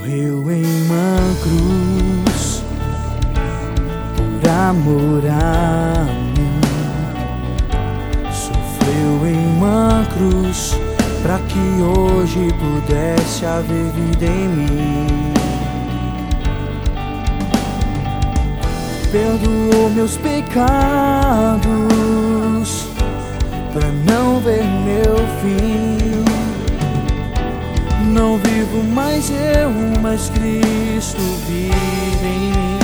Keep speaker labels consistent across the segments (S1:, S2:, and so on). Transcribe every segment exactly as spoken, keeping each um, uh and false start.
S1: Morreu em uma cruz por amor a mim. Sofreu em uma cruz para que hoje pudesse haver vida em mim. Perdoou meus pecados para não ver meu fim. Não vivo mais eu, mas Cristo vive em mim.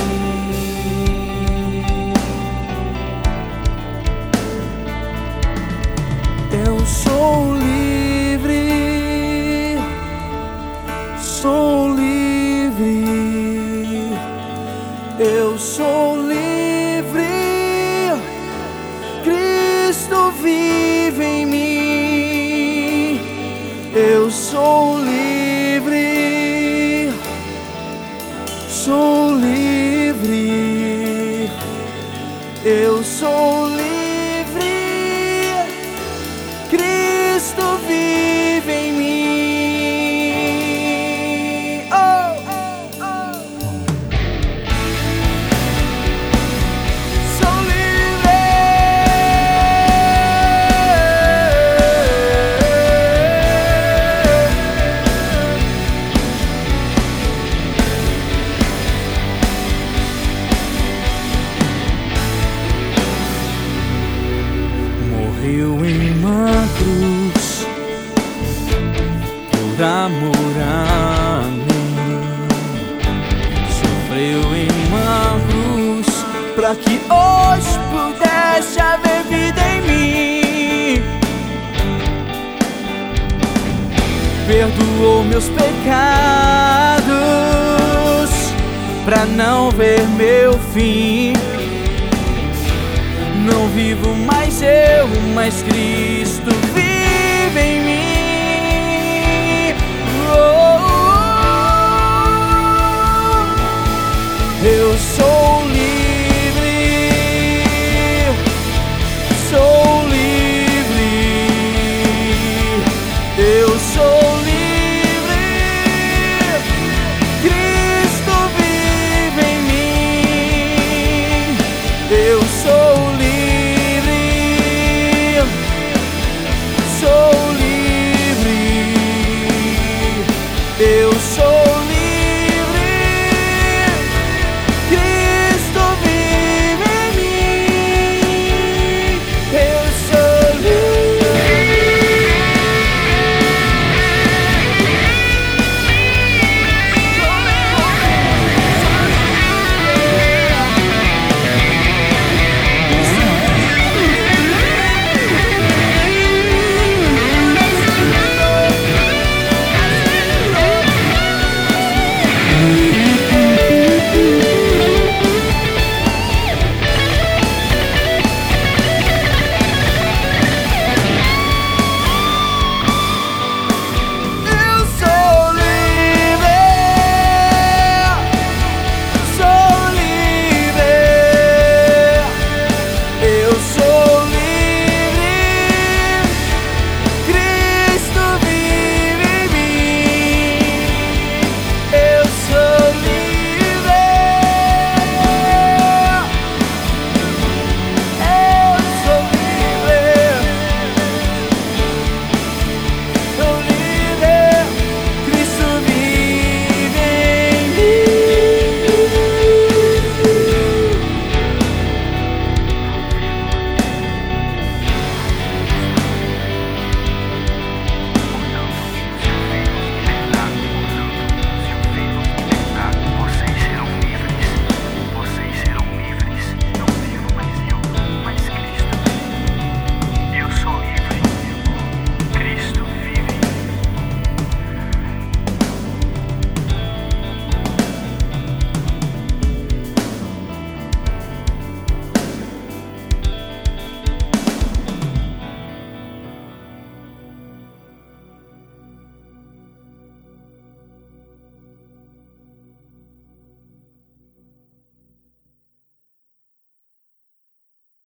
S1: Eu sou livre, sou livre, eu sou livre, Cristo vive em mim. Eu sou livre, sou livre, eu sou livre, Cristo vive em mim. Oh, oh, oh. Sou livre. Morreu em uma cruz por amor a mim. Sofreu em uma cruz para que hoje pudesse haver vida em mim. Perdoou meus pecados para não ver meu fim. Não vivo mais eu, mas Cristo